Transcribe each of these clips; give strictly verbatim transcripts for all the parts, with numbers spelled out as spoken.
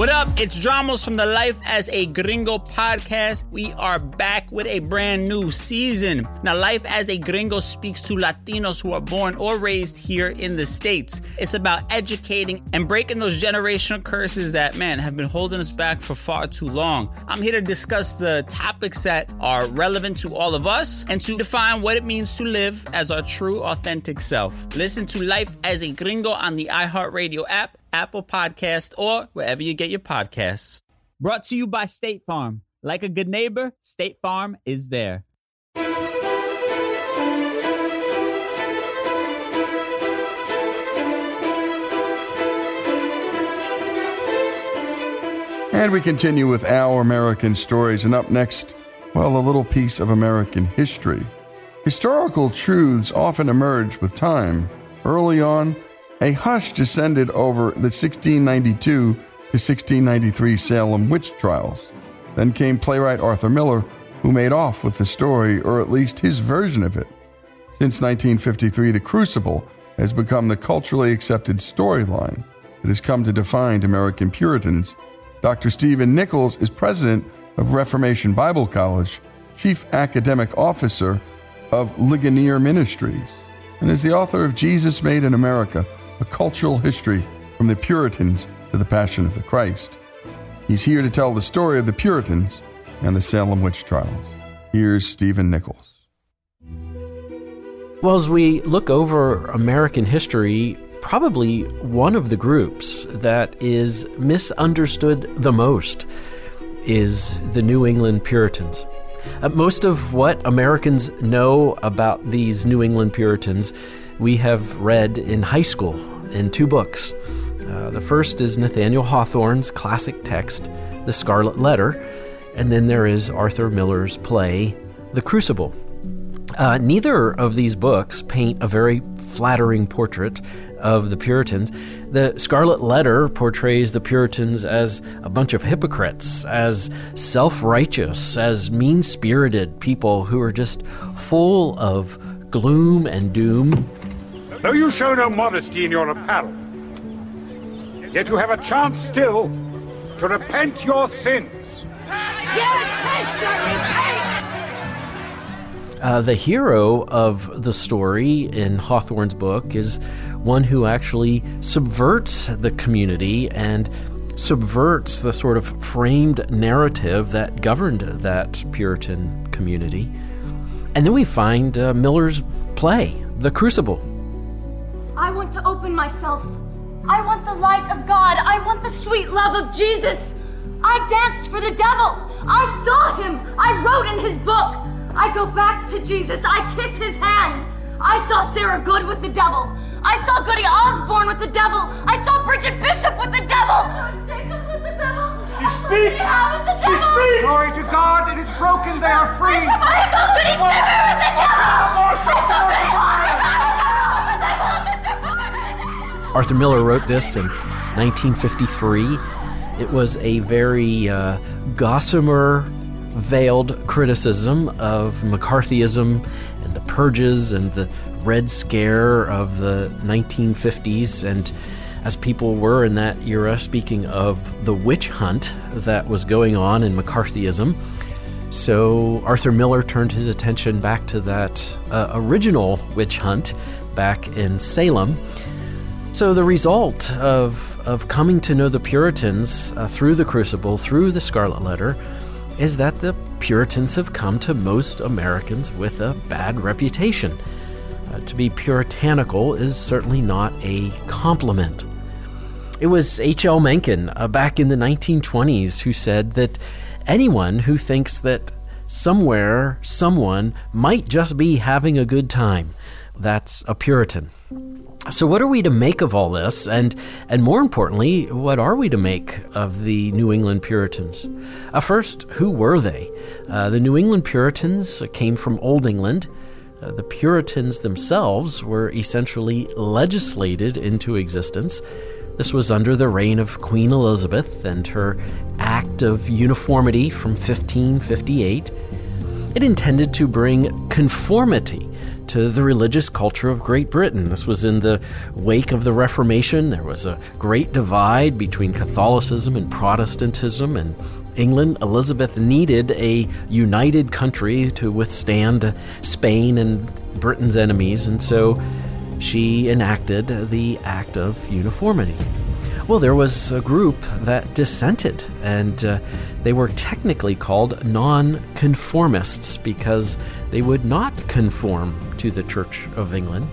What up? It's Dramos from the Life as a Gringo podcast. We are back with a brand new season. Now, Life as a Gringo speaks to Latinos who are born or raised here in the States. It's about educating and breaking those generational curses that, man, have been holding us back for far too long. I'm here to discuss the topics that are relevant to all of us and to define what it means to live as our true, authentic self. Listen to Life as a Gringo on the iHeartRadio app, Apple Podcast, or wherever you get your podcasts. Brought to you by State Farm. Like a good neighbor, State Farm is there. And we continue with our American stories. And up next, well, a little piece of American history. Historical truths often emerge with time. Early on, a hush descended over the sixteen ninety-two to sixteen ninety-three Salem witch trials. Then came playwright Arthur Miller, who made off with the story, or at least his version of it. Since nineteen fifty-three, The Crucible has become the culturally accepted storyline that has come to define American Puritans. Doctor Stephen Nichols is president of Reformation Bible College, chief academic officer of Ligonier Ministries, and is the author of Jesus Made in America, A Cultural History from the Puritans to the Passion of the Christ. He's here to tell the story of the Puritans and the Salem witch trials. Here's Stephen Nichols. Well, as we look over American history, probably one of the groups that is misunderstood the most is the New England Puritans. Uh, most of what Americans know about these New England Puritans we have read in high school in two books. Uh, the first is Nathaniel Hawthorne's classic text, The Scarlet Letter, and then there is Arthur Miller's play, The Crucible. Uh, neither of these books paint a very flattering portrait of the Puritans. The Scarlet Letter portrays the Puritans as a bunch of hypocrites, as self-righteous, as mean-spirited people who are just full of gloom and doom. Though you show no modesty in your apparel, yet you have a chance still to repent your sins. Uh, the hero of the story in Hawthorne's book is one who actually subverts the community and subverts the sort of framed narrative that governed that Puritan community. And then we find uh, Miller's play, The Crucible. I want to open myself. I want the light of God. I want the sweet love of Jesus. I danced for the devil. I saw him. I wrote in his book. I go back to Jesus. I kiss his hand. I saw Sarah Good with the devil. I saw Goody Osborne with the devil. I saw Bridget Bishop with the devil. Jacobs with the devil. She speaks. With the She devil. speaks. Glory to God. It is broken. They are free. I saw Goody Simmer with the devil. I saw Goody Osborne with the devil. I saw Mister Barber. Arthur Miller wrote this in nineteen fifty-three. It was a very uh, gossamer veiled criticism of McCarthyism and the purges and the Red Scare of the nineteen fifties. And as people were in that era speaking of the witch hunt that was going on in McCarthyism, so Arthur Miller turned his attention back to that uh, original witch hunt back in Salem. So the result of, of coming to know the Puritans uh, through the Crucible, through the Scarlet Letter, is that the Puritans have come to most Americans with a bad reputation. Uh, to be puritanical is certainly not a compliment. It was H L Mencken uh, back in the nineteen twenties who said that anyone who thinks that somewhere someone might just be having a good time, that's a Puritan. So what are we to make of all this? And and more importantly, what are we to make of the New England Puritans? Uh, first, who were they? Uh, the New England Puritans came from Old England. Uh, the Puritans themselves were essentially legislated into existence. This was under the reign of Queen Elizabeth and her Act of Uniformity from fifteen fifty-eight. It intended to bring conformity to the religious culture of Great Britain. This was in the wake of the Reformation. There was a great divide between Catholicism and Protestantism, and England, Elizabeth needed a united country to withstand Spain and Britain's enemies, and so she enacted the Act of Uniformity. Well, there was a group that dissented, and uh, they were technically called non-conformists because they would not conform to the Church of England.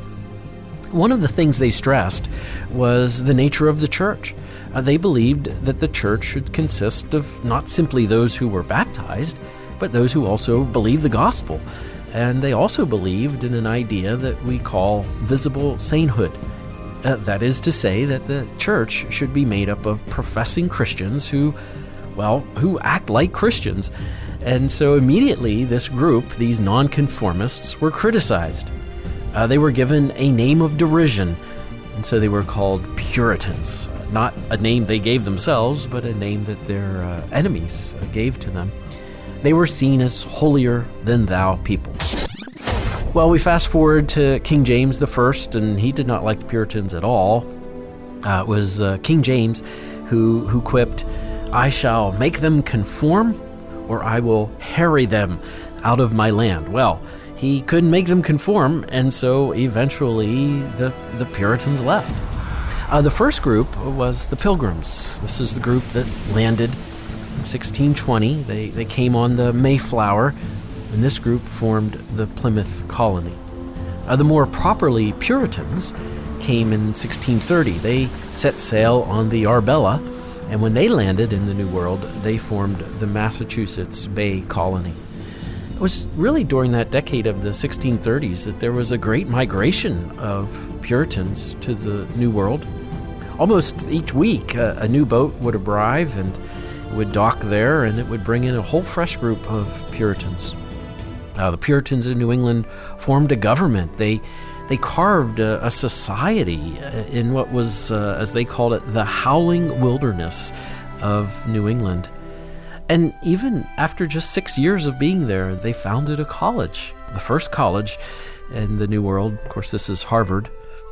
One of the things they stressed was the nature of the church. Uh, they believed that the church should consist of not simply those who were baptized, but those who also believed the gospel. And they also believed in an idea that we call visible sainthood. Uh, that is to say that the church should be made up of professing Christians who, well, who act like Christians. And so immediately this group, these nonconformists, were criticized. Uh, they were given a name of derision, and so they were called Puritans. Uh, not a name they gave themselves, but a name that their uh, enemies uh, gave to them. They were seen as holier-than-thou people. Well, we fast forward to King James the First, and he did not like the Puritans at all. Uh, it was uh, King James who, who quipped, "I shall make them conform, or I will harry them out of my land." Well, he couldn't make them conform, and so eventually the, the Puritans left. Uh, the first group was the Pilgrims. This is the group that landed in sixteen twenty. They, they came on the Mayflower, and this group formed the Plymouth Colony. Uh, the more properly Puritans came in sixteen thirty. They set sail on the Arbella, and when they landed in the New World, they formed the Massachusetts Bay Colony. It was really during that decade of the sixteen thirties that there was a great migration of Puritans to the New World. Almost each week, uh, a new boat would arrive and would dock there, and it would bring in a whole fresh group of Puritans. Uh, the Puritans in New England formed a government. They they carved a, a society in what was, uh, as they called it, the howling wilderness of New England. And even after just six years of being there, they founded a college, the first college in the New World. Of course, this is Harvard.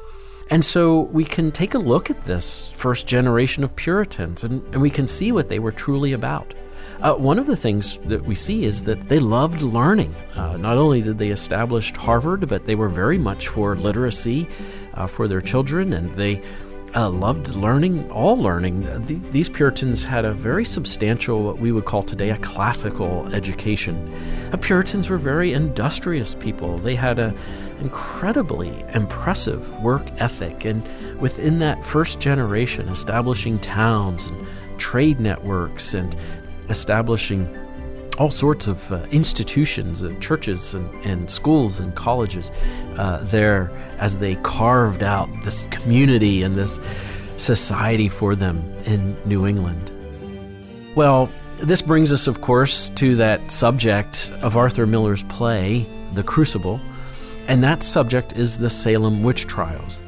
And so we can take a look at this first generation of Puritans, and, and we can see what they were truly about. Uh, one of the things that we see is that they loved learning. Uh, not only did they establish Harvard, but they were very much for literacy uh, for their children, and they uh, loved learning, all learning. The, these Puritans had a very substantial, what we would call today, a classical education. Uh, Puritans were very industrious people. They had an incredibly impressive work ethic, and within that first generation, establishing towns and trade networks and establishing all sorts of uh, institutions and churches and, and schools and colleges uh, there as they carved out this community and this society for them in New England. Well, this brings us, of course, to that subject of Arthur Miller's play, The Crucible, and that subject is the Salem witch trials.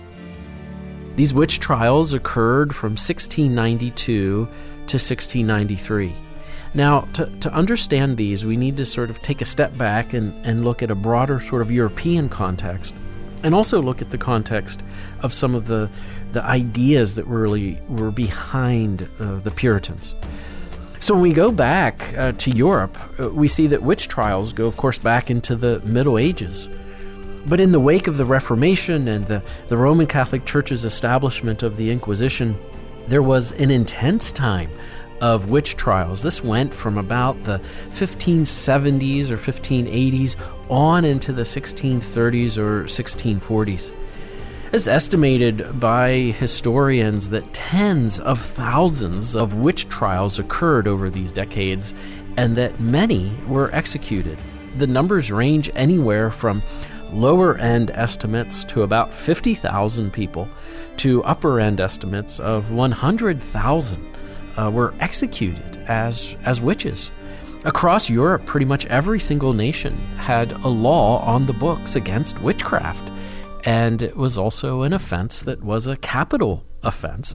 These witch trials occurred from sixteen ninety-two to sixteen ninety-three. Now, to, to understand these, we need to sort of take a step back and, and look at a broader sort of European context, and also look at the context of some of the, the ideas that really were behind uh, the Puritans. So when we go back uh, to Europe, uh, we see that witch trials go, of course, back into the Middle Ages. But in the wake of the Reformation and the, the Roman Catholic Church's establishment of the Inquisition, there was an intense time of witch trials. This went from about the fifteen seventies or fifteen eighties on into the sixteen thirties or sixteen forties. It's estimated by historians that tens of thousands of witch trials occurred over these decades, and that many were executed. The numbers range anywhere from lower-end estimates to about fifty thousand people to upper-end estimates of one hundred thousand. Uh, were executed as as witches. Across Europe, pretty much every single nation had a law on the books against witchcraft, and it was also an offense that was a capital offense.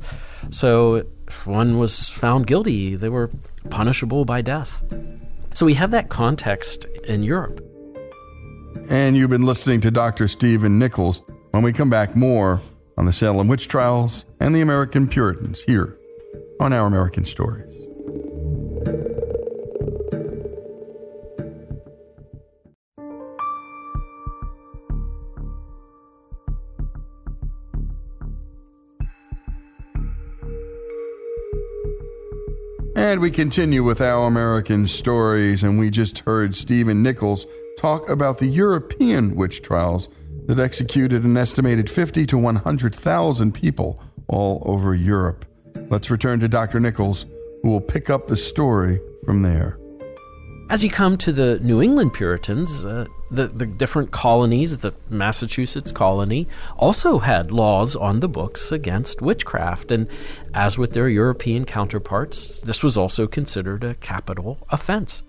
So if one was found guilty, they were punishable by death. So we have that context in Europe. And you've been listening to Doctor Stephen Nichols. When we come back, more on the Salem witch trials and the American Puritans here on Our American Stories. And we continue with Our American Stories, and we just heard Stephen Nichols talk about the European witch trials that executed an estimated fifty to one hundred thousand people all over Europe. Let's return to Doctor Nichols, who will pick up the story from there. As you come to the New England Puritans, uh, the, the different colonies, the Massachusetts colony, also had laws on the books against witchcraft. And as with their European counterparts, this was also considered a capital offense.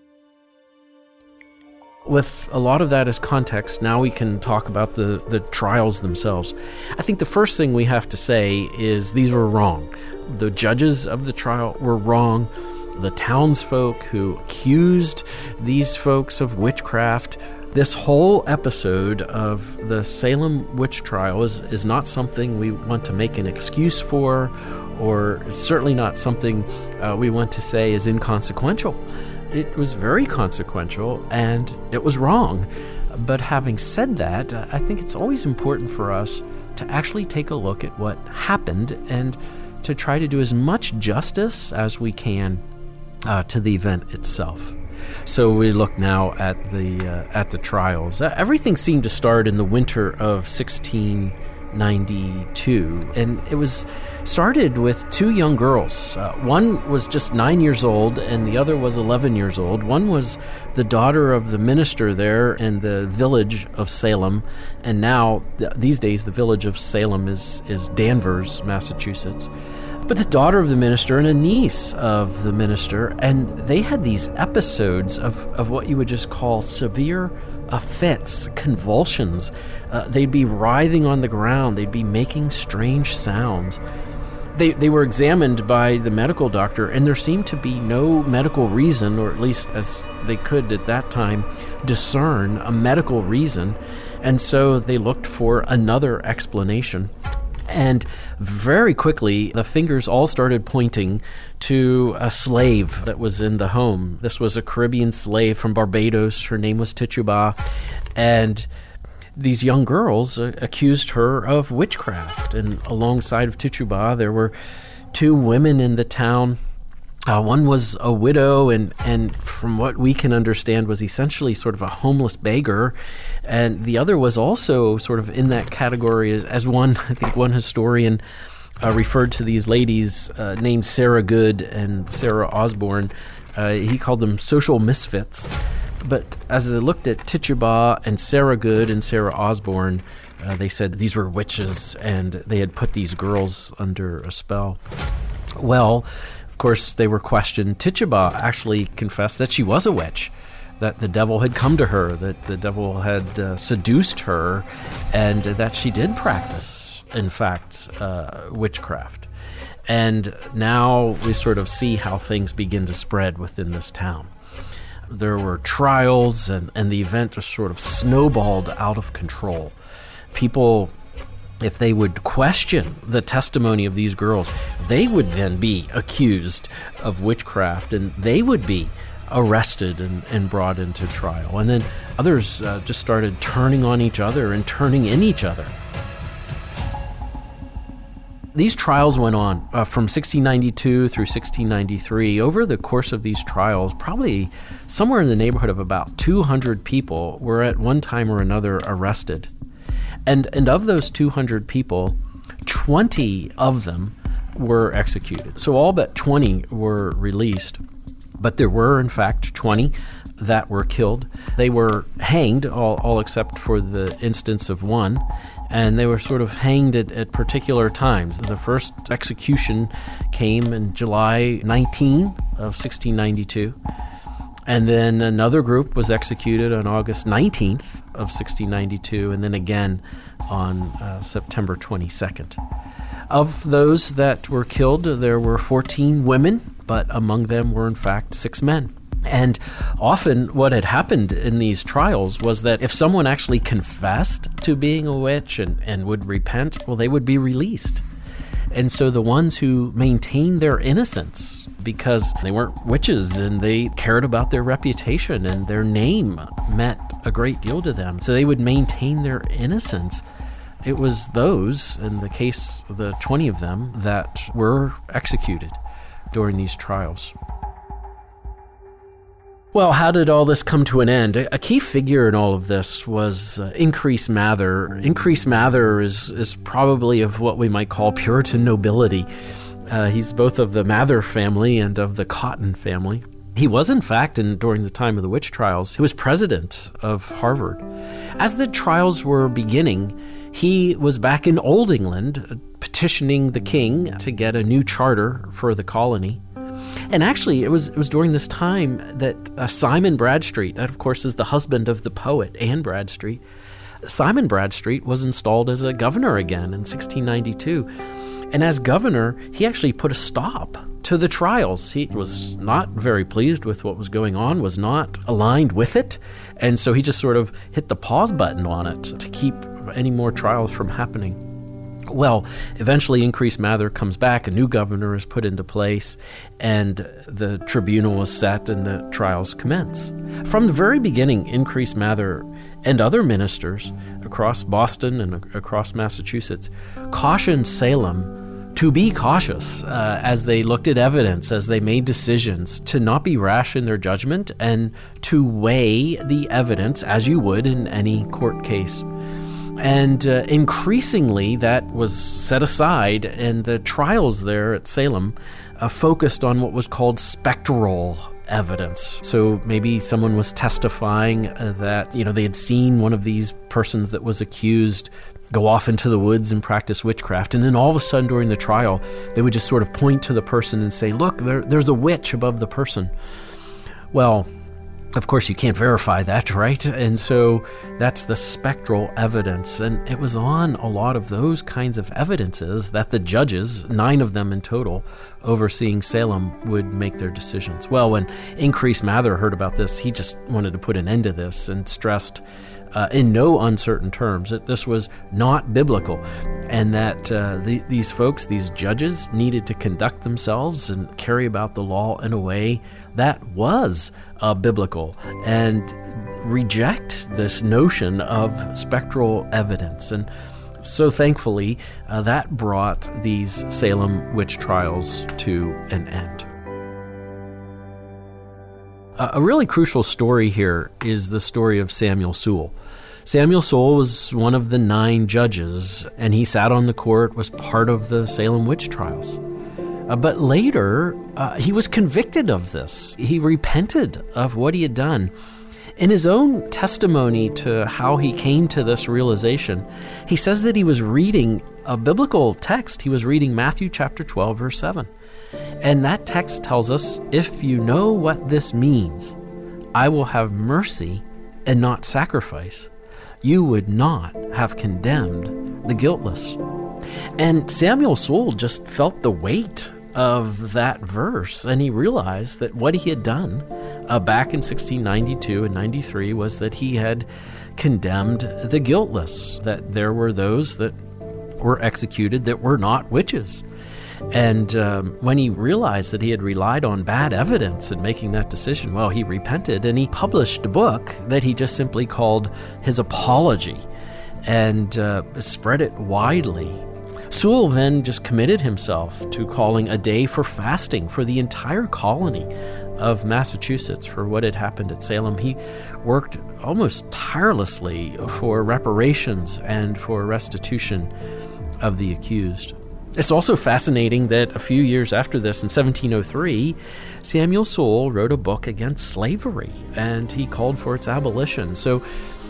With a lot of that as context, now we can talk about the, the trials themselves. I think the first thing we have to say is these were wrong. The judges of the trial were wrong. The townsfolk who accused these folks of witchcraft. This whole episode of the Salem witch trial is, is not something we want to make an excuse for, or certainly not something uh, we want to say is inconsequential. It was very consequential, and it was wrong. But having said that, I think it's always important for us to actually take a look at what happened and to try to do as much justice as we can uh, to the event itself. So we look now at the uh, at the trials. Uh, everything seemed to start in the winter of sixteen ninety-two, and it was started with two young girls. Uh, one was just nine years old, and the other was eleven years old. One was the daughter of the minister there in the village of Salem, and now th- these days the village of Salem is is Danvers, Massachusetts. But the daughter of the minister and a niece of the minister, and they had these episodes of, of what you would just call severe uh, fits, convulsions. Uh, they'd be writhing on the ground. They'd be making strange sounds. They they were examined by the medical doctor, and there seemed to be no medical reason, or at least as they could at that time, discern a medical reason. And so they looked for another explanation. And very quickly, the fingers all started pointing to a slave that was in the home. This was a Caribbean slave from Barbados. Her name was Tituba. And these young girls uh, accused her of witchcraft. And alongside of Tituba, there were two women in the town. Uh, one was a widow, and, and from what we can understand was essentially sort of a homeless beggar. And the other was also sort of in that category as, as one, I think one historian uh, referred to these ladies uh, named Sarah Good and Sarah Osborne. Uh, he called them social misfits. But as they looked at Tituba and Sarah Good and Sarah Osborne, uh, they said these were witches and they had put these girls under a spell. Well, of course, they were questioned. Tituba actually confessed that she was a witch, that the devil had come to her, that the devil had uh, seduced her, and that she did practice, in fact, uh, witchcraft. And now we sort of see how things begin to spread within this town. There were trials, and, and the event just sort of snowballed out of control. People, if they would question the testimony of these girls, they would then be accused of witchcraft, and they would be arrested and, and brought into trial. And then others uh, just started turning on each other and turning in each other. These trials went on uh, from sixteen ninety-two through sixteen ninety-three. Over the course of these trials, probably somewhere in the neighborhood of about two hundred people were at one time or another arrested. And and of those two hundred people, twenty of them were executed. So all but twenty were released. But there were, in fact, twenty that were killed. They were hanged, all, all except for the instance of one, and they were sort of hanged at, at particular times. The first execution came in July nineteenth of sixteen ninety-two, and then another group was executed on August nineteenth of sixteen ninety-two, and then again on uh, September twenty-second. Of those that were killed, there were fourteen women, but among them were in fact six men. And often what had happened in these trials was that if someone actually confessed to being a witch and, and would repent, well, they would be released. And so the ones who maintained their innocence because they weren't witches and they cared about their reputation and their name meant a great deal to them, so they would maintain their innocence. It was those, in the case of the twenty of them, that were executed during these trials. Well, how did all this come to an end? A key figure in all of this was uh, Increase Mather. Increase Mather is, is probably of what we might call Puritan nobility. Uh, he's both of the Mather family and of the Cotton family. He was, in fact, and during the time of the witch trials, he was president of Harvard. As the trials were beginning, he was back in Old England petitioning the king to get a new charter for the colony. And actually, it was it was during this time that uh, Simon Bradstreet, that of course is the husband of the poet Anne Bradstreet, Simon Bradstreet was installed as a governor again in sixteen ninety-two. And as governor, he actually put a stop to the trials. He was not very pleased with what was going on, was not aligned with it. And so he just sort of hit the pause button on it to keep any more trials from happening. Well, eventually Increase Mather comes back, a new governor is put into place, and the tribunal was set and the trials commence. From the very beginning, Increase Mather and other ministers across Boston and across Massachusetts cautioned Salem to be cautious uh, as they looked at evidence, as they made decisions, to not be rash in their judgment and to weigh the evidence as you would in any court case. And uh, increasingly, that was set aside, and the trials there at Salem uh, focused on what was called spectral evidence. So maybe someone was testifying uh, that, you know, they had seen one of these persons that was accused go off into the woods and practice witchcraft, and then all of a sudden during the trial, they would just sort of point to the person and say, look, there, there's a witch above the person. Well, of course, you can't verify that, right? And so that's the spectral evidence. And it was on a lot of those kinds of evidences that the judges, nine of them in total, overseeing Salem, would make their decisions. Well, when Increase Mather heard about this, he just wanted to put an end to this and stressed uh, in no uncertain terms that this was not biblical and that uh, the, these folks, these judges, needed to conduct themselves and carry about the law in a way that was uh, biblical and reject this notion of spectral evidence. And so thankfully, uh, that brought these Salem witch trials to an end. Uh, a really crucial story here is the story of Samuel Sewall. Samuel Sewall was one of the nine judges, and he sat on the court, was part of the Salem witch trials. Uh, but later, uh, he was convicted of this. He repented of what he had done. In his own testimony to how he came to this realization, he says that he was reading a biblical text. He was reading Matthew chapter twelve, verse seven. And that text tells us, if you know what this means, I will have mercy and not sacrifice, you would not have condemned the guiltless. And Samuel Sewall just felt the weight of that verse, and he realized that what he had done uh, back in sixteen ninety-two and ninety-three was that he had condemned the guiltless, that there were those that were executed that were not witches. And um, when he realized that he had relied on bad evidence in making that decision, well, he repented, and he published a book that he just simply called his Apology and uh, spread it widely. Sewall then just committed himself to calling a day for fasting for the entire colony of Massachusetts for what had happened at Salem. He worked almost tirelessly for reparations and for restitution of the accused. It's also fascinating that a few years after this, in seventeen oh three, Samuel Sewall wrote a book against slavery, and he called for its abolition. So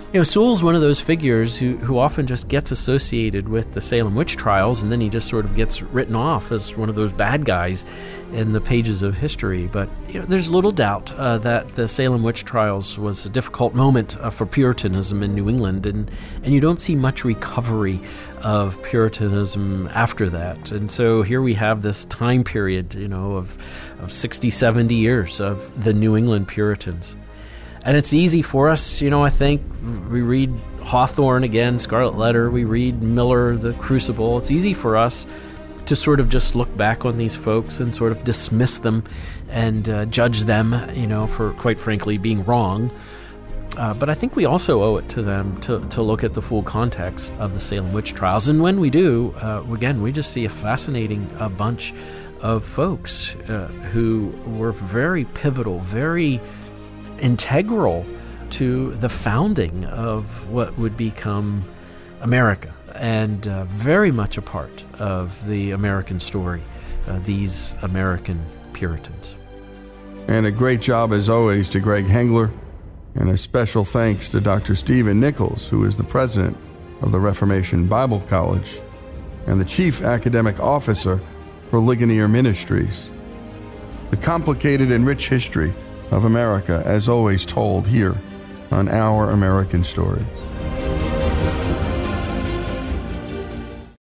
You know, Sewell's one of those figures who, who often just gets associated with the Salem witch trials, and then he just sort of gets written off as one of those bad guys in the pages of history. But you know, there's little doubt uh, that the Salem witch trials was a difficult moment uh, for Puritanism in New England, and, and you don't see much recovery of Puritanism after that. And so here we have this time period, you know, of, of sixty, seventy years of the New England Puritans. And it's easy for us, you know, I think, we read Hawthorne again, Scarlet Letter, we read Miller, The Crucible. It's easy for us to sort of just look back on these folks and sort of dismiss them and uh, judge them, you know, for, quite frankly, being wrong. Uh, but I think we also owe it to them to, to look at the full context of the Salem witch trials. And when we do, uh, again, we just see a fascinating uh, bunch of folks uh, who were very pivotal, very integral to the founding of what would become America, and uh, very much a part of the American story, uh, these American Puritans. And a great job, as always, to Greg Hengler, and a special thanks to Doctor Stephen Nichols, who is the president of the Reformation Bible College and the chief academic officer for Ligonier Ministries. The complicated and rich history of America, as always, told here on Our American Stories.